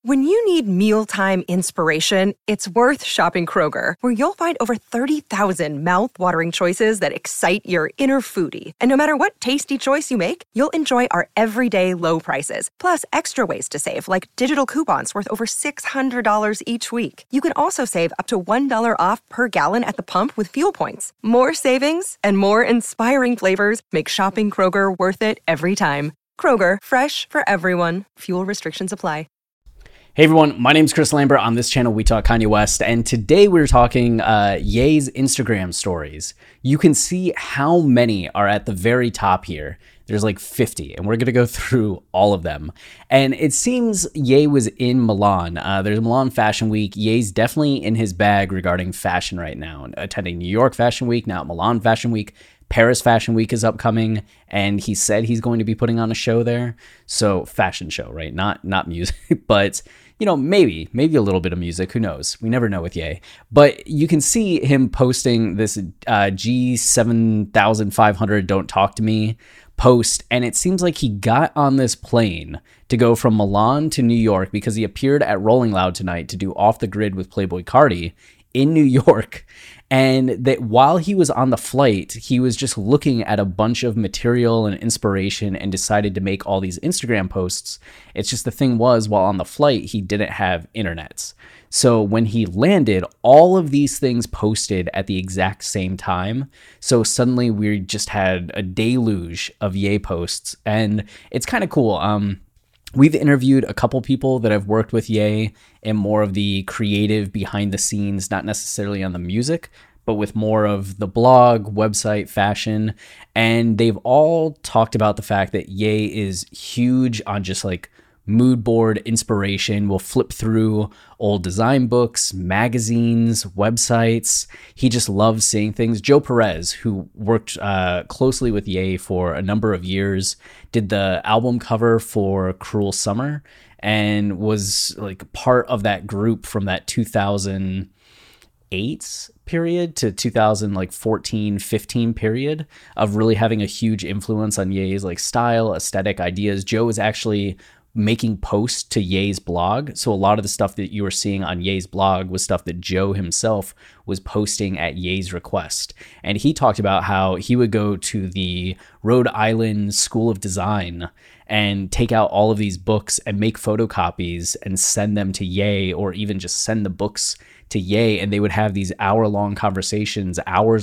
When you need mealtime inspiration, it's worth shopping Kroger, where you'll find over 30,000 mouth-watering choices that excite your inner foodie. And no matter what tasty choice you make, you'll enjoy our everyday low prices, plus extra ways to save, like digital coupons worth over $600 each week. You can also save up to $1 off per gallon at the pump with fuel points. More savings and more inspiring flavors make shopping Kroger worth it every time. Kroger, fresh for everyone. Fuel restrictions apply. Hey everyone, my name's Chris Lambert. On this channel, we talk Kanye West, and today we're talking Ye's Instagram stories. You can see how many are at the very top here. There's like 50, and we're going to go through all of them. And it seems Ye was in Milan. There's Milan Fashion Week. Ye's definitely in his bag regarding fashion right now. Attending New York Fashion Week, now Milan Fashion Week. Paris Fashion Week is upcoming, and he said he's going to be putting on a show there. So fashion show, right? Not music, but you know, maybe a little bit of music. Who knows? We never know with Ye. But you can see him posting this G7500 Don't Talk to Me post, and it seems like he got on this plane to go from Milan to New York because he appeared at Rolling Loud tonight to do Off the Grid with Playboi Carti in New York. And that while he was on the flight, he was just looking at a bunch of material and inspiration and decided to make all these Instagram posts. It's just the thing was, while on the flight, he didn't have internet. So when he landed, all of these things posted at the exact same time. So suddenly we just had a deluge of Ye posts, and it's kind of cool. We've interviewed a couple people that have worked with Ye in more of the creative behind the scenes, not necessarily on the music, but with more of the blog, website, fashion. And they've all talked about the fact that Ye is huge on just like mood board inspiration. Will flip through old design books, magazines, websites. He just loves seeing things. Joe Perez, who worked closely with Ye for a number of years, did the album cover for Cruel Summer and was like part of that group from that 2008 period to 2014-15 period of really having a huge influence on Ye's like style, aesthetic, ideas. Joe is actually making posts to Ye's blog. So a lot of the stuff that you were seeing on Ye's blog was stuff that Joe himself was posting at Ye's request. And he talked about how he would go to the Rhode Island School of Design and take out all of these books and make photocopies and send them to Ye, or even just send the books to Ye, and they would have these hours-long conversations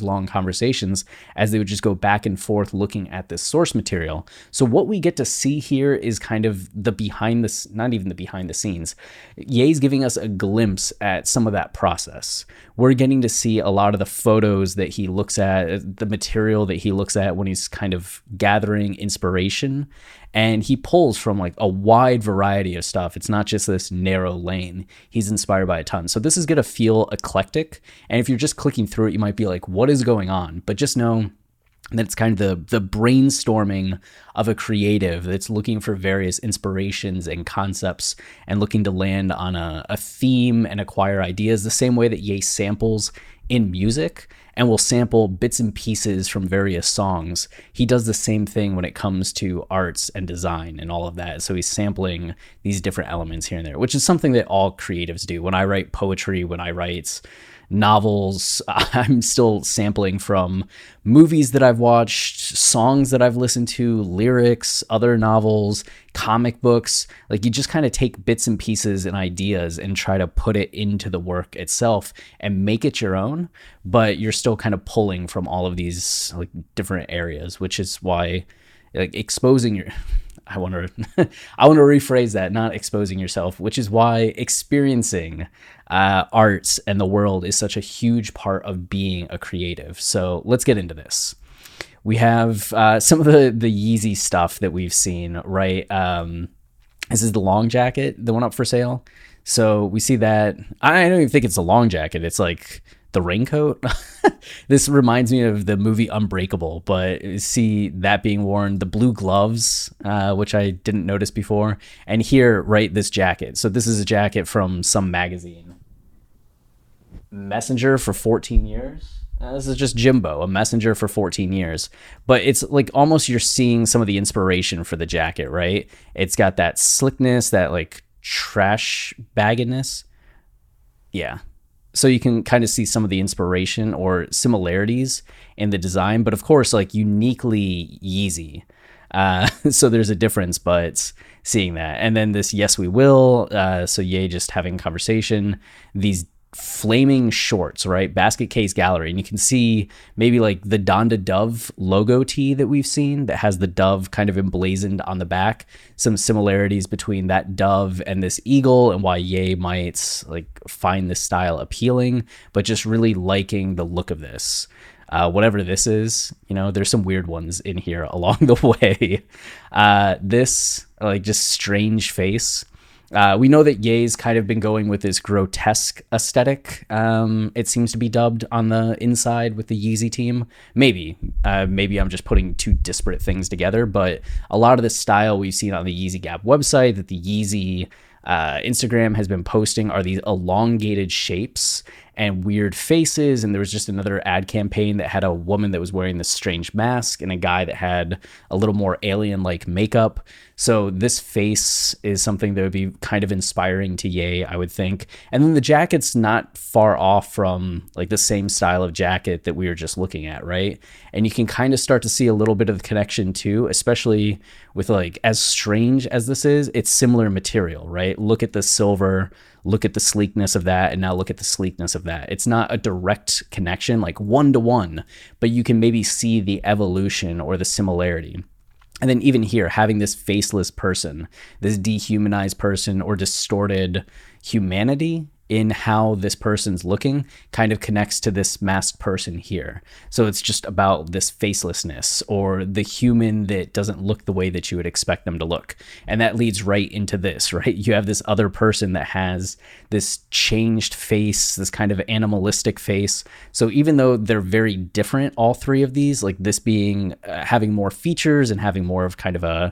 as they would just go back and forth looking at this source material. So what we get to see here is kind of the not even the behind the scenes. Ye's giving us a glimpse at some of that process. We're getting to see a lot of the photos that he looks at, the material that he looks at when he's kind of gathering inspiration. And he pulls from like a wide variety of stuff. It's not just this narrow lane. He's inspired by a ton. So this is going to feel eclectic. And if you're just clicking through it, you might be like, what is going on? But just know that it's kind of the brainstorming of a creative that's looking for various inspirations and concepts and looking to land on a theme and acquire ideas, the same way that Ye samples in music and will sample bits and pieces from various songs. He does the same thing when it comes to arts and design and all of that. So he's sampling these different elements here and there, which is something that all creatives do. When I write poetry, when I write novels, I'm still sampling from movies that I've watched, songs that I've listened to, lyrics, other novels, comic books. Like, you just kind of take bits and pieces and ideas and try to put it into the work itself and make it your own, but you're still kind of pulling from all of these like different areas, which is why like exposing your I want to rephrase that, not exposing yourself, which is why experiencing arts and the world is such a huge part of being a creative. So let's get into this. We have some of the Yeezy stuff that we've seen, right? This is the long jacket, the one up for sale. So we see that. I don't even think it's a long jacket. It's like the raincoat. This reminds me of the movie Unbreakable, but see that being worn. The blue gloves, which I didn't notice before. And here, right, this jacket. So this is a jacket from some magazine. Messenger for 14 years. This is just Jimbo, a messenger for 14 years. But it's like almost you're seeing some of the inspiration for the jacket, right? It's got that slickness, that like trash baggedness. Yeah. So you can kind of see some of the inspiration or similarities in the design, but of course, like uniquely Yeezy. So there's a difference, but seeing that. And then this Yes We Will, so Ye just having a conversation, these flaming shorts, right? Basket Case Gallery. And you can see maybe like the Donda Dove logo tee that we've seen that has the dove kind of emblazoned on the back. Some similarities between that dove and this eagle, and why Ye might like find this style appealing, but just really liking the look of this. Whatever this is, you know, there's some weird ones in here along the way. This like just strange face. We know that Ye's kind of been going with this grotesque aesthetic. It seems to be dubbed on the inside with the Yeezy team. Maybe I'm just putting two disparate things together, but a lot of the style we've seen on the Yeezy Gap website that the Yeezy Instagram has been posting are these elongated shapes and weird faces. And there was just another ad campaign that had a woman that was wearing this strange mask and a guy that had a little more alien-like makeup. So this face is something that would be kind of inspiring to Ye, I would think. And then the jacket's not far off from like the same style of jacket that we were just looking at, right? And you can kind of start to see a little bit of the connection too, especially with like, as strange as this is, it's similar material, right? Look at the silver, look at the sleekness of that, and now look at the sleekness of that. It's not a direct connection, like one-to-one, but you can maybe see the evolution or the similarity. And then even here, having this faceless person, this dehumanized person or distorted humanity in how this person's looking kind of connects to this masked person here. So it's just about this facelessness or the human that doesn't look the way that you would expect them to look. And that leads right into this, right? You have this other person that has this changed face, this kind of animalistic face. So even though they're very different, all three of these, like this being having more features and having more of kind of a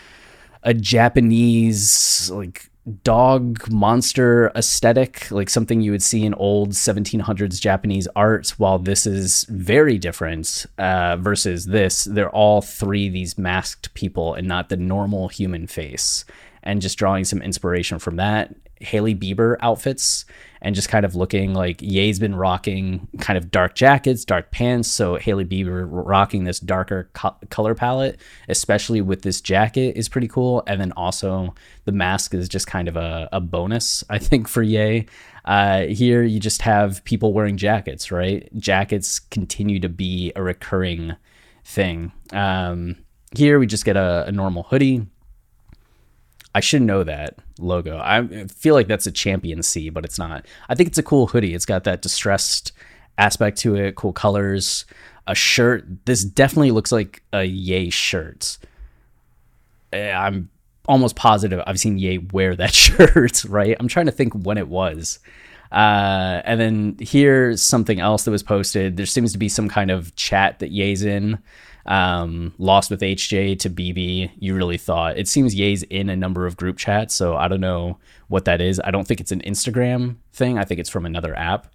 Japanese like dog monster aesthetic, like something you would see in old 1700s Japanese art, while this is very different versus this. They're all three these masked people and not the normal human face, and just drawing some inspiration from that. Hailey Bieber outfits and just kind of looking like Ye's been rocking kind of dark jackets, dark pants. So Hailey Bieber rocking this darker color palette, especially with this jacket, is pretty cool. And then also the mask is just kind of a bonus, I think, for Ye. Here you just have people wearing jackets, right? Jackets continue to be a recurring thing. Here we just get a normal hoodie. I should know that logo. I feel like that's a Champion C, but it's not. I think it's a cool hoodie. It's got that distressed aspect to it, cool colors. A shirt. This definitely looks like a Ye shirt. I'm almost positive I've seen Ye wear that shirt, right? I'm trying to think when it was. And then here's something else that was posted. There seems to be some kind of chat that Ye's in. Lost with HJ to BB. You really thought. It seems Ye's in a number of group chats, so I don't know what that is. I don't think it's an Instagram thing. I think it's from another app.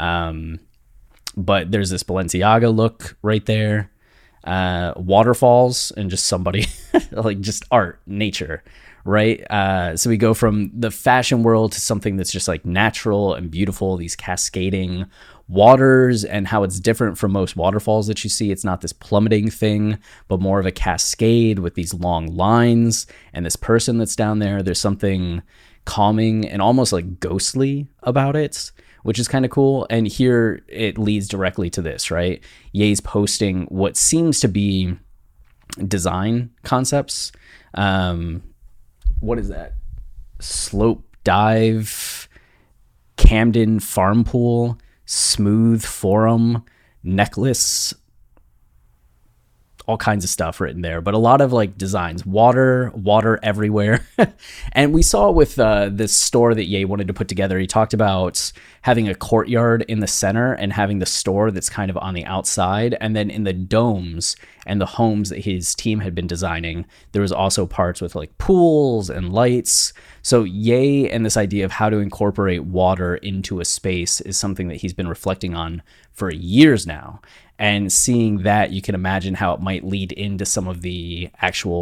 But there's this Balenciaga look right there. Waterfalls and just somebody like just art, nature, right? So we go from the fashion world to something that's just like natural and beautiful, these cascading waters, and how it's different from most waterfalls that you see. It's not this plummeting thing, but more of a cascade with these long lines and this person that's down there. There's something calming and almost like ghostly about it, which is kind of cool. And here it leads directly to this, right? Ye's posting what seems to be design concepts. What is that? Slope dive, Camden farm pool, smooth forum, necklace, all kinds of stuff written there, but a lot of like designs, water everywhere. And we saw with this store that Ye wanted to put together, he talked about having a courtyard in the center and having the store that's kind of on the outside. And then in the domes and the homes that his team had been designing, there was also parts with like pools and lights. So Ye and this idea of how to incorporate water into a space is something that he's been reflecting on for years now. And seeing that, you can imagine how it might lead into some of the actual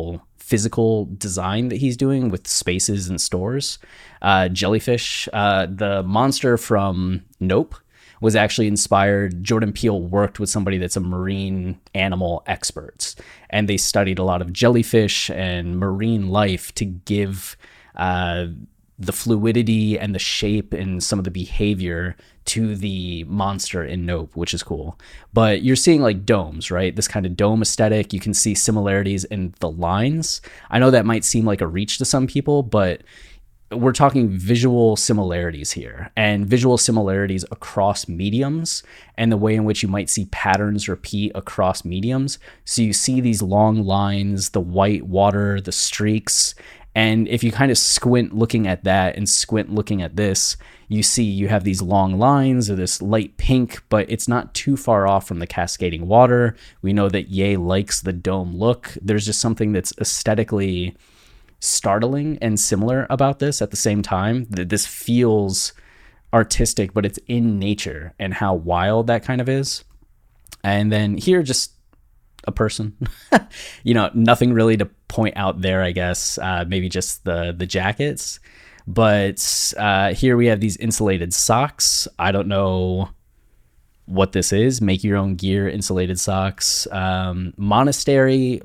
physical design that he's doing with spaces and stores. Jellyfish, the monster from Nope, was actually inspired. Jordan Peele worked with somebody that's a marine animal expert, and they studied a lot of jellyfish and marine life to give the fluidity and the shape and some of the behavior to the monster in Nope, which is cool. But you're seeing like domes, right? This kind of dome aesthetic. You can see similarities in the lines. I know that might seem like a reach to some people, but we're talking visual similarities here, and visual similarities across mediums and the way in which you might see patterns repeat across mediums. So you see these long lines, the white water, the streaks. And if you kind of squint looking at that and squint looking at this, you see you have these long lines or this light pink, but it's not too far off from the cascading water. We know that Ye likes the dome look. There's just something that's aesthetically startling and similar about this at the same time. That this feels artistic, but it's in nature, and how wild that kind of is. And then here, just a person, nothing really to point out there, I guess. Maybe just the jackets. But here we have these insulated socks. I don't know what this is. Make your own gear, insulated socks. Monastery.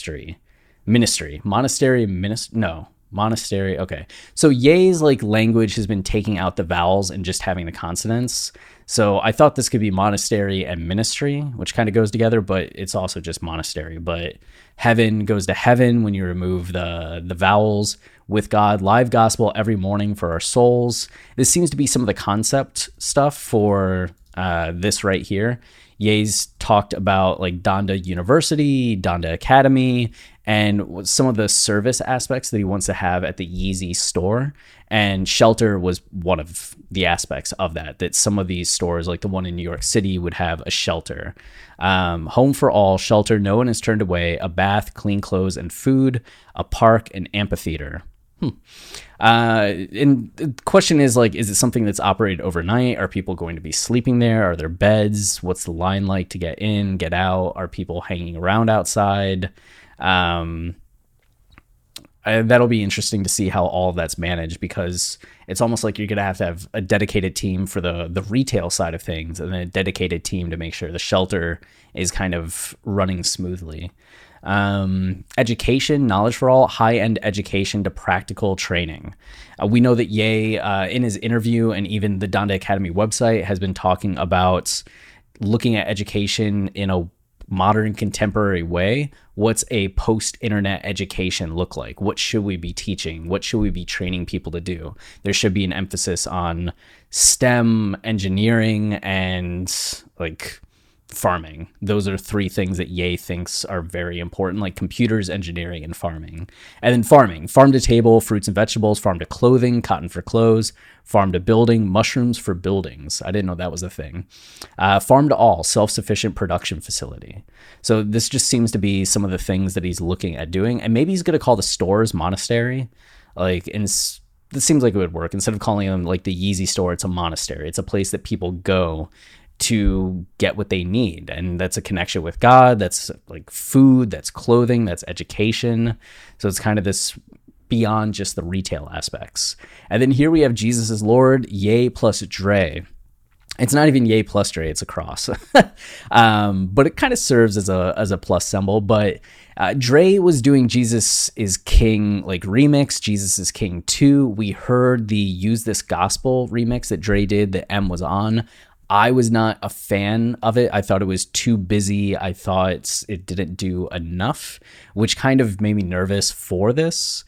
Okay. So Ye's like language has been taking out the vowels and just having the consonants. So I thought this could be monastery and ministry, which kind of goes together, but it's also just monastery. But heaven goes to heaven when you remove the vowels. With God, live gospel every morning for our souls. This seems to be some of the concept stuff for this right here. Ye's talked about like Donda University, Donda Academy, and some of the service aspects that he wants to have at the Yeezy store. And shelter was one of the aspects of that some of these stores, like the one in New York City, would have a shelter. Home for all, shelter, no one is turned away, a bath, clean clothes and food, a park, an amphitheater. And the question is like, is it something that's operated overnight? Are people going to be sleeping there? Are there beds? What's the line like to get in, get out? Are people hanging around outside? That'll be interesting to see how all of that's managed, because it's almost like you're going to have a dedicated team for the retail side of things, and then a dedicated team to make sure the shelter is kind of running smoothly. Education, knowledge for all, high-end education to practical training. We know that Ye, in his interview and even the Donda Academy website, has been talking about looking at education in a modern contemporary way. What's a post-internet education look like? What should we be teaching? What should we be training people to do? There should be an emphasis on STEM, engineering, and like farming. Those are three things that Ye thinks are very important, like computers, engineering, and farming. And then farming, farm to table, fruits and vegetables, farm to clothing, cotton for clothes, farm to building, mushrooms for buildings. I didn't know that was a thing. Farm to all, self-sufficient production facility. So this just seems to be some of the things that he's looking at doing. And maybe he's going to call the stores monastery. This seems like it would work. Instead of calling them like the Yeezy store, it's a monastery. It's a place that people go to get what they need, and that's a connection with God, that's like food, that's clothing, that's education. So it's kind of this beyond just the retail aspects. And then here we have Jesus is Lord, Ye plus Dre. It's not even Ye plus Dre, it's a cross. But it kind of serves as a plus symbol. But Dre was doing Jesus is King like remix, Jesus is King 2. We heard the Use This Gospel remix that Dre did that M was on. I was not a fan of it. I thought it was too busy. I thought it didn't do enough, which kind of made me nervous for this.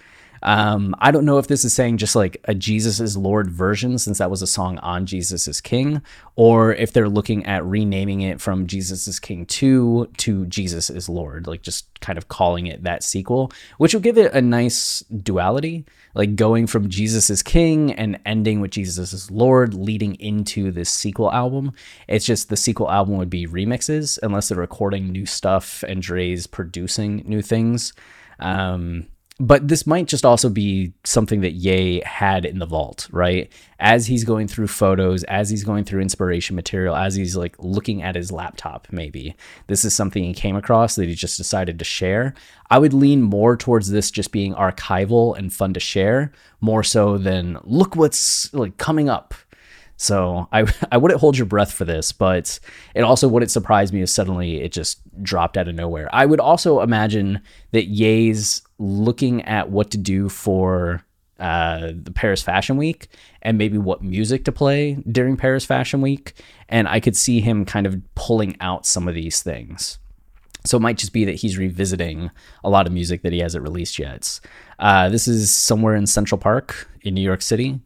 I don't know if this is saying just like a Jesus is Lord version, since that was a song on Jesus is King, or if they're looking at renaming it from Jesus is King 2 to Jesus is Lord, like just kind of calling it that sequel, which will give it a nice duality, like going from Jesus is King and ending with Jesus is Lord, leading into this sequel album. It's just the sequel album would be remixes, unless they're recording new stuff and Dre's producing new things. But this might just also be something that Ye had in the vault, right? As he's going through photos, as he's going through inspiration material, as he's like looking at his laptop, maybe this is something he came across that he just decided to share. I would lean more towards this just being archival and fun to share, more so than look what's like coming up. So I wouldn't hold your breath for this, but it also wouldn't surprise me if suddenly it just dropped out of nowhere. I would also imagine that Ye's looking at what to do for the Paris Fashion Week and maybe what music to play during Paris Fashion Week. And I could see him kind of pulling out some of these things. So it might just be that he's revisiting a lot of music that he hasn't released yet. This is somewhere in Central Park in New York City.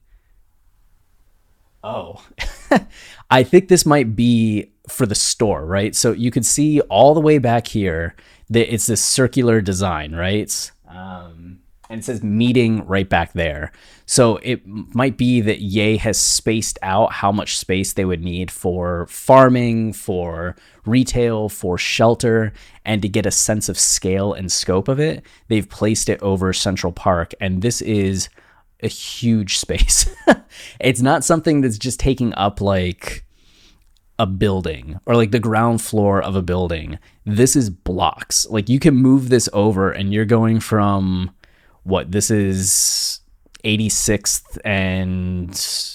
Oh, I think this might be for the store, right? So you could see all the way back here that it's this circular design, right? And it says meeting right back there. So it might be that Ye has spaced out how much space they would need for farming, for retail, for shelter, and to get a sense of scale and scope of it, they've placed it over Central Park. And this is a huge space. It's not something that's just taking up like a building or like the ground floor of a building. This is blocks. Like you can move this over and you're going from what this is 86th and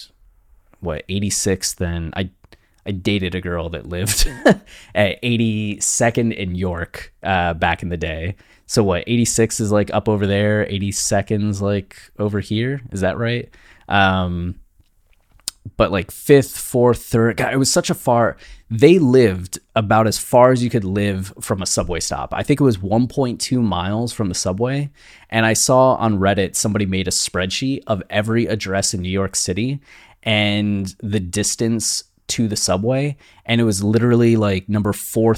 86th, and I dated a girl that lived at 82nd in York back in the day. So 86 is like up over there, 82nd's like over here. Is that right? But like 5th, 4th, 3rd, God, it was such a far, they lived about as far as you could live from a subway stop. I think it was 1.2 miles from the subway. And I saw on Reddit, somebody made a spreadsheet of every address in New York City and the distance to the subway, and it was literally like number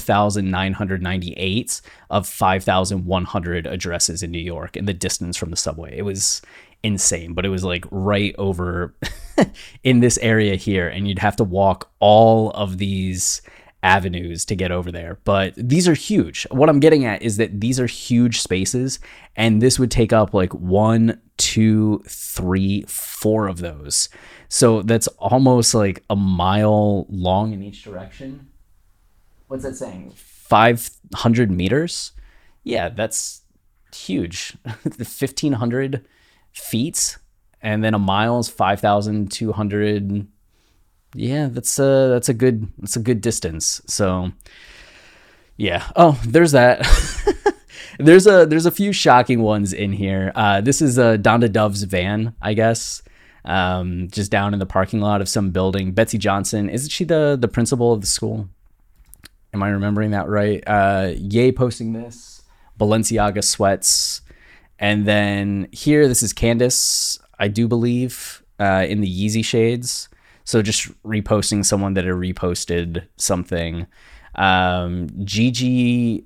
4,998 of 5,100 addresses in New York, and the distance from the subway. It was insane, but it was like right over in this area here, and you'd have to walk all of these avenues to get over there. But these are huge. What I'm getting at is that these are huge spaces, and this would take up like 1, 2, 3, 4 of those. So that's almost like a mile long in each direction. What's that saying? 500 meters? Yeah, that's huge. 1,500 feet, and then a mile is 5,200. Yeah, that's a good distance. So yeah. Oh, there's that. there's a few shocking ones in here. This is Donda Dove's van, I guess. Just down in the parking lot of some building. Betsy Johnson, isn't she the principal of the school? Am I remembering that right? Ye posting this, Balenciaga sweats, and then here, this is Candace, I do believe, in the Yeezy shades. So just reposting someone that had reposted something. Gigi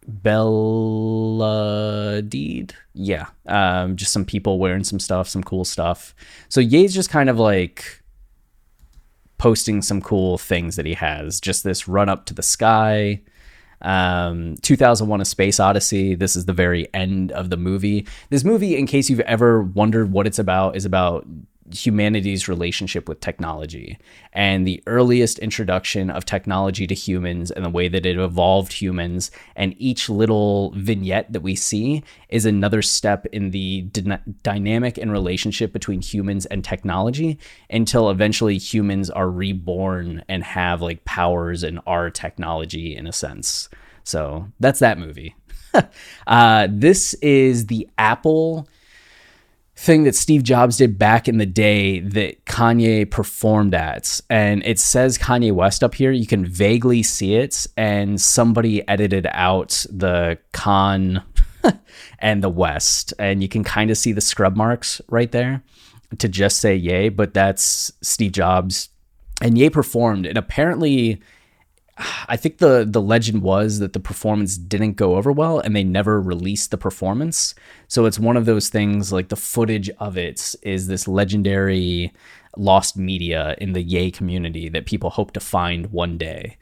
Belladide, yeah, just some people wearing some stuff, some cool stuff. So Ye's just kind of like posting some cool things that he has. Just this run up to the sky. 2001: A Space Odyssey. This is the very end of the movie. This movie, in case you've ever wondered what it's about, is about humanity's relationship with technology and the earliest introduction of technology to humans and the way that it evolved humans. And each little vignette that we see is another step in the dynamic and relationship between humans and technology until eventually humans are reborn and have like powers and are technology in a sense. So that's that movie. This is the Apple thing that Steve Jobs did back in the day that Kanye performed at, and it says Kanye West up here. You can vaguely see it, and somebody edited out the Con and the West, and you can kind of see the scrub marks right there to just say Ye, but that's Steve Jobs. And Ye performed, and apparently I think the legend was that the performance didn't go over well and they never released the performance. So it's one of those things, like the footage of it is this legendary lost media in the Ye community that people hope to find one day.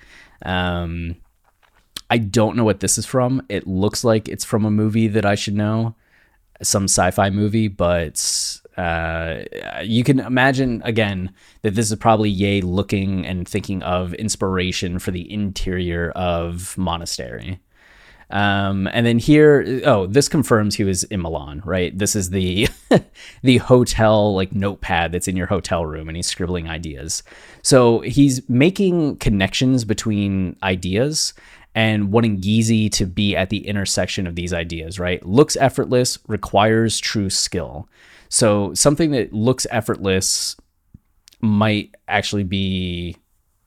I don't know what this is from. It looks like it's from a movie that I should know. some sci-fi movie, but you can imagine again that this is probably Ye looking and thinking of inspiration for the interior of Monastery. And then here, this confirms he was in Milan, right? This is the the hotel like notepad that's in your hotel room, and he's scribbling ideas. So he's making connections between ideas and wanting Yeezy to be at the intersection of these ideas, right? Looks effortless, requires true skill. So something that looks effortless might actually be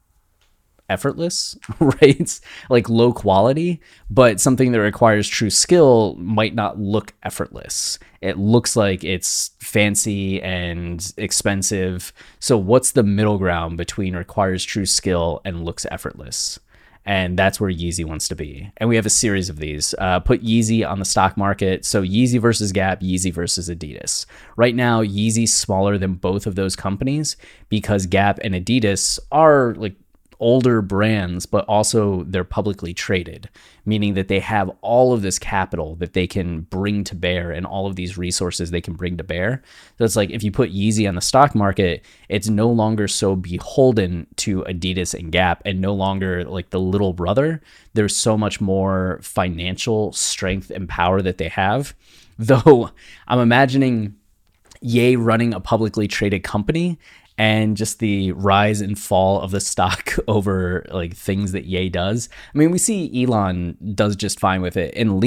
effortless, right? Like low quality, but something that requires true skill might not look effortless. It looks like it's fancy and expensive. So what's the middle ground between requires true skill and looks effortless? And that's where Yeezy wants to be. And we have a series of these. Put Yeezy on the stock market. So Yeezy versus Gap, Yeezy versus Adidas. Right now, Yeezy's smaller than both of those companies because Gap and Adidas are like older brands, but also they're publicly traded, meaning that they have all of this capital that they can bring to bear and all of these resources they can bring to bear. So it's like if you put Yeezy on the stock market, it's no longer so beholden to Adidas and Gap and no longer like the little brother. There's so much more financial strength and power that they have. Though I'm imagining Ye running a publicly traded company and just the rise and fall of the stock over like things that Ye does. I mean, we see Elon does just fine with it. And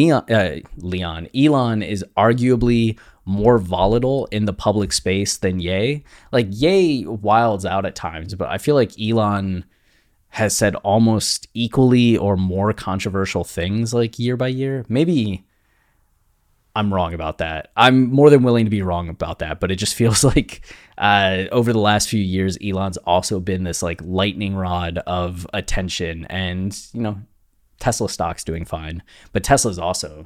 Elon is arguably more volatile in the public space than Ye. Like Ye wilds out at times, but I feel like Elon has said almost equally or more controversial things like year by year. Maybe I'm wrong about that. I'm more than willing to be wrong about that, but it just feels like over the last few years, Elon's also been this like lightning rod of attention, and Tesla stock's doing fine, but Tesla's also,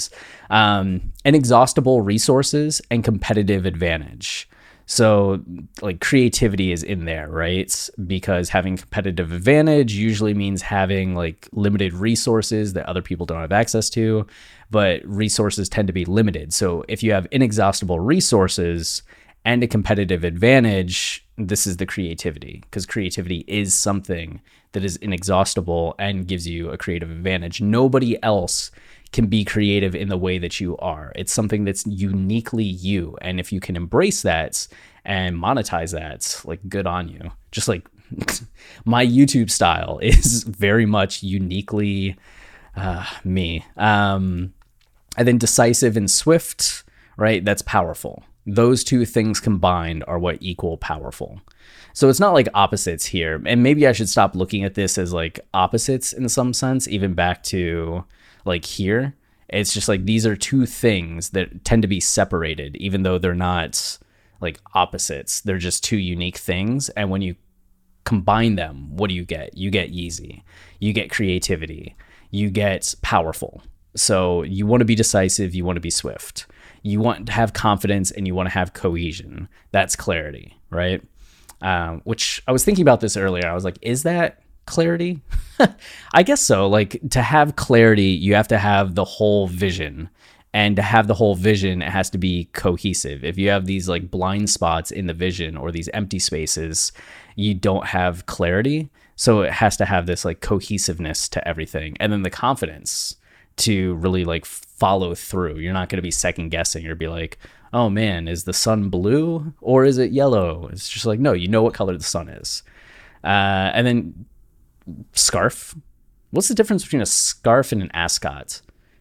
inexhaustible resources and competitive advantage. So like creativity is in there, right? Because having competitive advantage usually means having like limited resources that other people don't have access to, but resources tend to be limited. So if you have inexhaustible resources and a competitive advantage, this is the creativity, because creativity is something that is inexhaustible and gives you a creative advantage. Nobody else can be creative in the way that you are. It's something that's uniquely you. And if you can embrace that and monetize that, like good on you. Just like my YouTube style is very much uniquely me. And then decisive and swift, right? That's powerful. Those two things combined are what equal powerful. So it's not like opposites here. And maybe I should stop looking at this as like opposites in some sense, even back to like here. It's just like these are two things that tend to be separated, even though they're not like opposites. They're just two unique things. And when you combine them, what do you get? You get Yeezy. You get creativity. You get powerful. So you want to be decisive. You want to be swift. You want to have confidence and you want to have cohesion. That's clarity, right? Which I was thinking about this earlier. I was like, is that clarity? I guess so. Like to have clarity, you have to have the whole vision. And to have the whole vision, it has to be cohesive. If you have these like blind spots in the vision or these empty spaces, you don't have clarity. So it has to have this like cohesiveness to everything. And then the confidence to really like follow through. You're not going to be second guessing or be like, oh man, is the sun blue or is it yellow? It's just like, no, you know what color the sun is. And then scarf. What's the difference between a scarf and an ascot?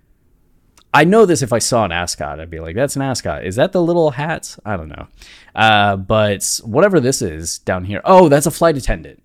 I know this if I saw an ascot. I'd be like, that's an ascot. Is that the little hat? I don't know. But whatever this is down here. Oh, that's a flight attendant.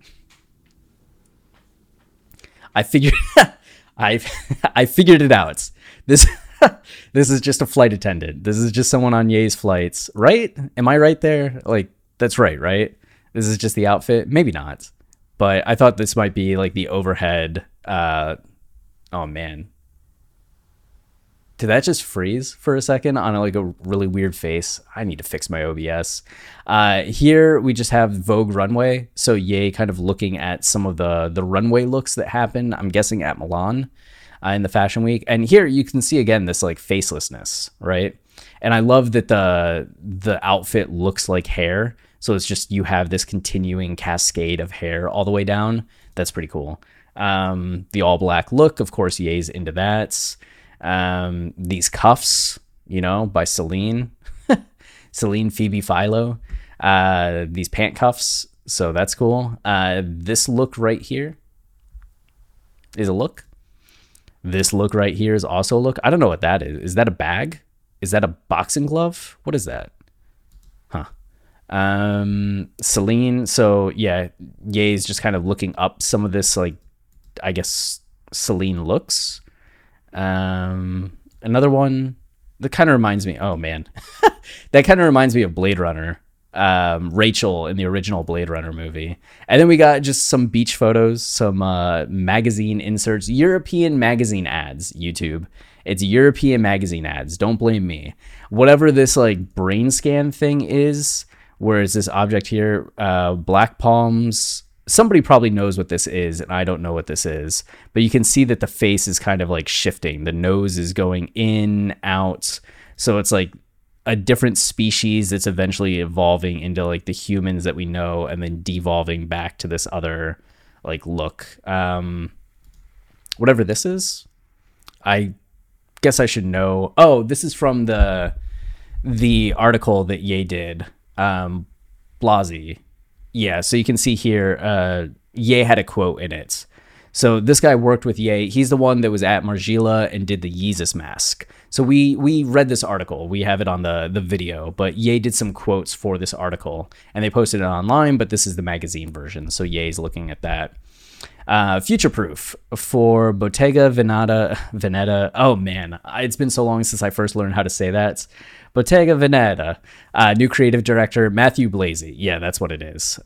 I figured I figured it out. This is just a flight attendant. This is just someone on Ye's flights, right? Am I right there? Like, that's right? This is just the outfit? Maybe not. But I thought this might be like the overhead. Oh, man. Did that just freeze for a second on like a really weird face? I need to fix my OBS. Here we just have Vogue runway. So Ye kind of looking at some of the runway looks that happen, I'm guessing at Milan in the fashion week. And here you can see again this like facelessness, right? And I love that the outfit looks like hair. So it's just you have this continuing cascade of hair all the way down. That's pretty cool. The all black look, of course, Ye's into that. These cuffs, by Celine. Celine Phoebe Philo. These pant cuffs. So that's cool. This look right here is a look. This look right here is also a look. I don't know what that is. Is that a bag? Is that a boxing glove? What is that? Huh. Celine. So yeah, Ye's just kind of looking up some of this, like, I guess Celine looks. Another one that kind of reminds me. Oh man, that kind of reminds me of Blade Runner. Rachel in the original Blade Runner movie. And then we got just some beach photos, some magazine inserts, European magazine ads. YouTube. It's European magazine ads. Don't blame me. Whatever this like brain scan thing is, where is this object here? Black palms. Somebody probably knows what this is, and I don't know what this is. But you can see that the face is kind of like shifting. The nose is going in, out. So it's like a different species that's eventually evolving into like the humans that we know, and then devolving back to this other like look. Whatever this is, I guess I should know. Oh, this is from the article that Ye did. Blasey. Yeah, so you can see here, Ye had a quote in it. So this guy worked with Ye. He's the one that was at Margiela and did the Yeezus mask. So we read this article. We have it on the video, but Ye did some quotes for this article, and they posted it online, but this is the magazine version. So Ye's looking at that. Future proof for Bottega Veneta. Oh man, it's been so long since I first learned how to say that. Bottega Veneta, new creative director, Matthew Blasey. Yeah, that's what it is.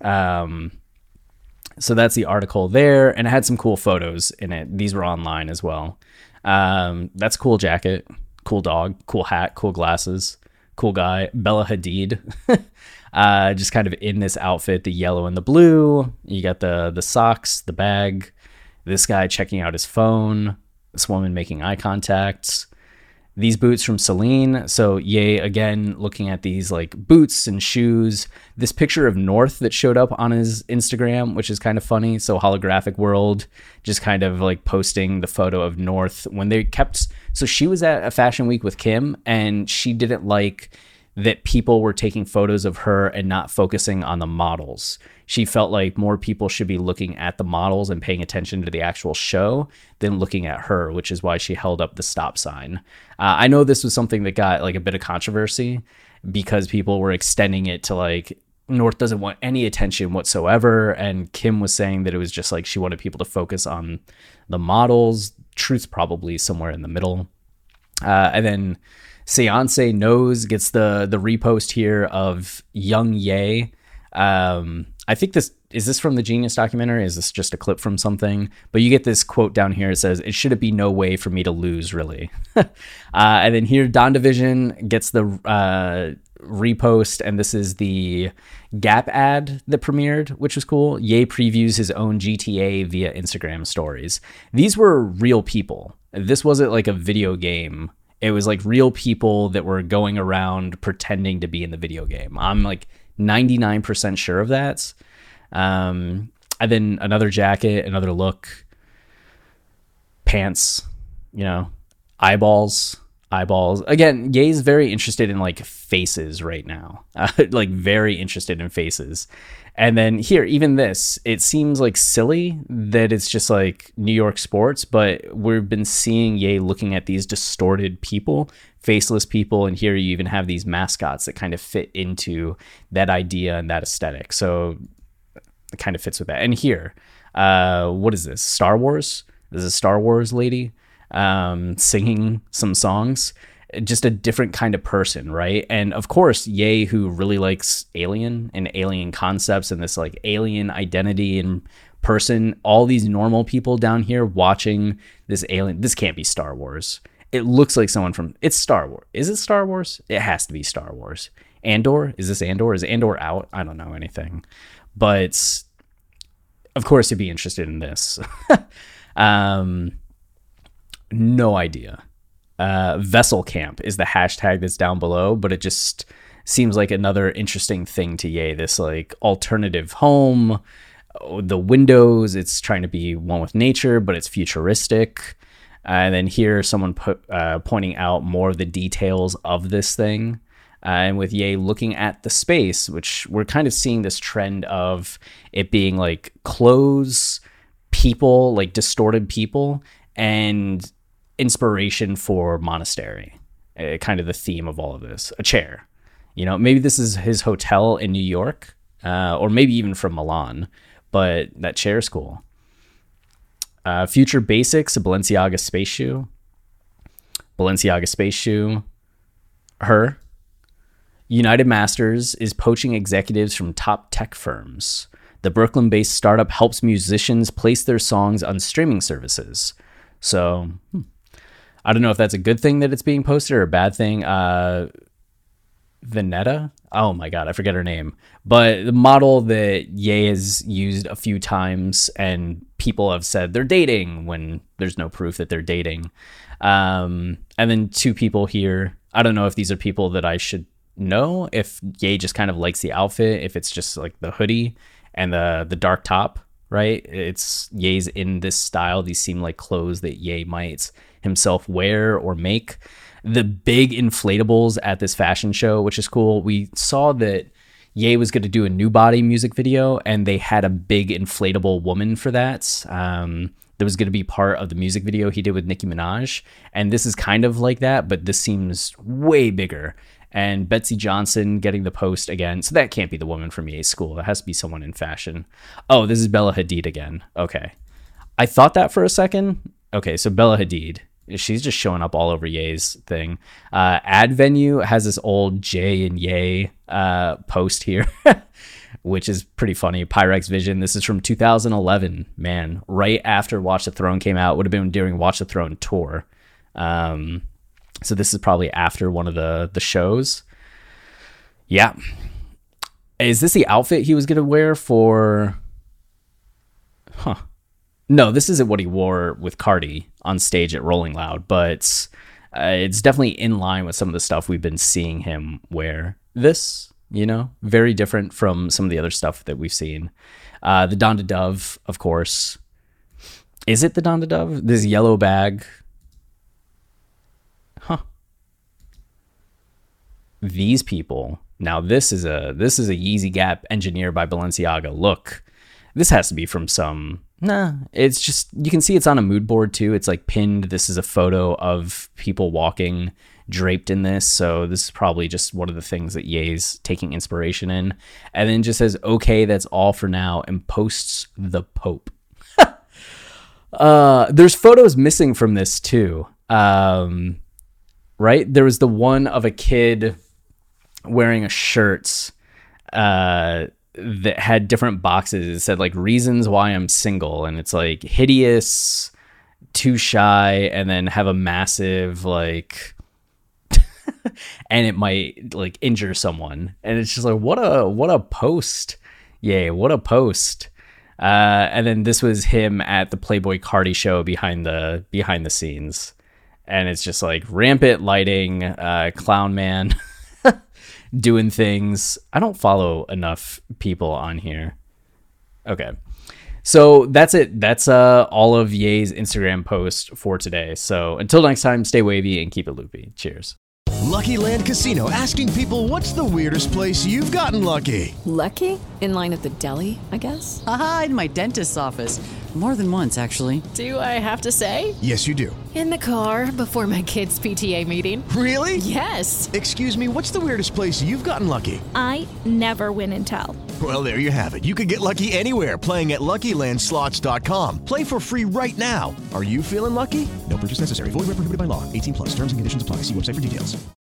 So that's the article there, and it had some cool photos in it. These were online as well. That's a cool jacket, cool dog, cool hat, cool glasses, cool guy. Bella Hadid, just kind of in this outfit, the yellow and the blue. You got the socks, the bag, this guy checking out his phone, this woman making eye contact. These boots from Celine. So Ye, again, looking at these like boots and shoes. This picture of North that showed up on his Instagram, which is kind of funny. So Holographic World just kind of like posting the photo of North when they kept. So she was at a fashion week with Kim, and she didn't like that people were taking photos of her and not focusing on the models. She felt like more people should be looking at the models and paying attention to the actual show than looking at her, which is why she held up the stop sign. I know this was something that got like a bit of controversy because people were extending it to like North doesn't want any attention whatsoever. And Kim was saying that it was just like she wanted people to focus on the models. Truth's probably somewhere in the middle. And then Seance Knows gets the repost here of young Ye. I think this from the Genius documentary? Is this just a clip from something? But you get this quote down here. It says, "It should be no way for me to lose, really." And then here, Dawn Division gets the repost, and this is the Gap ad that premiered, which was cool. Ye previews his own GTA via Instagram stories. These were real people. This wasn't like a video game. It was like real people that were going around pretending to be in the video game. I'm like 99% sure of that. And then another jacket, another look, pants, eyeballs. Again, Ye's very interested in like faces right now, like very interested in faces. And then here, even this, it seems like silly that it's just like New York sports, but we've been seeing Ye looking at these distorted people, faceless people, and here you even have these mascots that kind of fit into that idea and that aesthetic. So it kind of fits with that. And here, what is this? Star Wars? This is a Star Wars lady singing some songs. Just a different kind of person, right? And of course, Ye, who really likes Alien and alien concepts and this like alien identity and person, all these normal people down here watching this alien. This can't be Star Wars. It looks like someone from. It's Star Wars. Is it Star Wars? It has to be Star Wars. Andor? Is this Andor? Is Andor out? I don't know anything, but of course, you'd be interested in this. No idea. Vessel Camp is the hashtag that's down below, but it just seems like another interesting thing to Ye. This like alternative home, the windows, it's trying to be one with nature, but it's futuristic. And then here someone pointing out more of the details of this thing. And with Ye looking at the space, which we're kind of seeing this trend of it being like clothes, people, like distorted people, and inspiration for monastery. Kind of the theme of all of this. A chair. You know, maybe this is his hotel in New York, or maybe even from Milan, but that chair is cool. Future Basics, a Balenciaga space shoe. Balenciaga space shoe. Her. United Masters is poaching executives from top tech firms. The Brooklyn-based startup helps musicians place their songs on streaming services. So, I don't know if that's a good thing that it's being posted or a bad thing. Veneta? Oh my God, I forget her name. But the model that Ye has used a few times and people have said they're dating when there's no proof that they're dating. And then two people here. I don't know if these are people that I should know, if Ye just kind of likes the outfit, if it's just like the hoodie and the dark top, right? It's Ye's in this style. These seem like clothes that Ye might himself wear or make. The big inflatables at this fashion show, which is cool. We saw that Ye was going to do a New Body music video, and they had a big inflatable woman for that. That was going to be part of the music video he did with Nicki Minaj. And this is kind of like that, but this seems way bigger. And Betsy Johnson getting the post again. So that can't be the woman from Ye's school. That has to be someone in fashion. Oh, this is Bella Hadid again. Okay. I thought that for a second. Okay, so Bella Hadid. She's just showing up all over Ye's thing. Ad Venue has this old Jay and Ye post here, which is pretty funny. Pyrex Vision. This is from 2011. Man, right after Watch the Throne came out. Would have been during Watch the Throne tour. So this is probably after one of the shows. Yeah. Is this the outfit he was going to wear for... Huh. No, this isn't what he wore with Cardi on stage at Rolling Loud, but it's definitely in line with some of the stuff we've been seeing him wear. This, you know, very different from some of the other stuff that we've seen. The Donda Dove, of course. Is it the Donda Dove? This yellow bag. Huh. These people. Now this is a Yeezy Gap engineer by Balenciaga. Look, this has to be from some... Nah, it's just, you can see it's on a mood board too. It's like pinned. This is a photo of people walking draped in this. So this is probably just one of the things that Ye's taking inspiration in. And then just says, okay, that's all for now, and posts the Pope. There's photos missing from this too. Right? There was the one of a kid wearing a shirt that had different boxes. It said like reasons why I'm single, and it's like hideous, too shy, and then have a massive like and it might like injure someone. And it's just like what a post. Yay, what a post. And then this was him at the Playboy Cardi show behind the scenes, and it's just like rampant lighting, clown man doing things. I don't follow enough people on here. Okay. So that's it. That's all of Ye's Instagram posts for today. So until next time, stay wavy and keep it loopy. Cheers. Lucky Land Casino, asking people, what's the weirdest place you've gotten lucky? Lucky? In line at the deli, I guess? Aha, in my dentist's office. More than once, actually. Do I have to say? Yes, you do. In the car before my kids' PTA meeting. Really? Yes. Excuse me, what's the weirdest place you've gotten lucky? I never win and tell. Well, there you have it. You can get lucky anywhere, playing at LuckyLandSlots.com. Play for free right now. Are you feeling lucky? No purchase necessary. Void where prohibited by law. 18+. Terms and conditions apply. See website for details.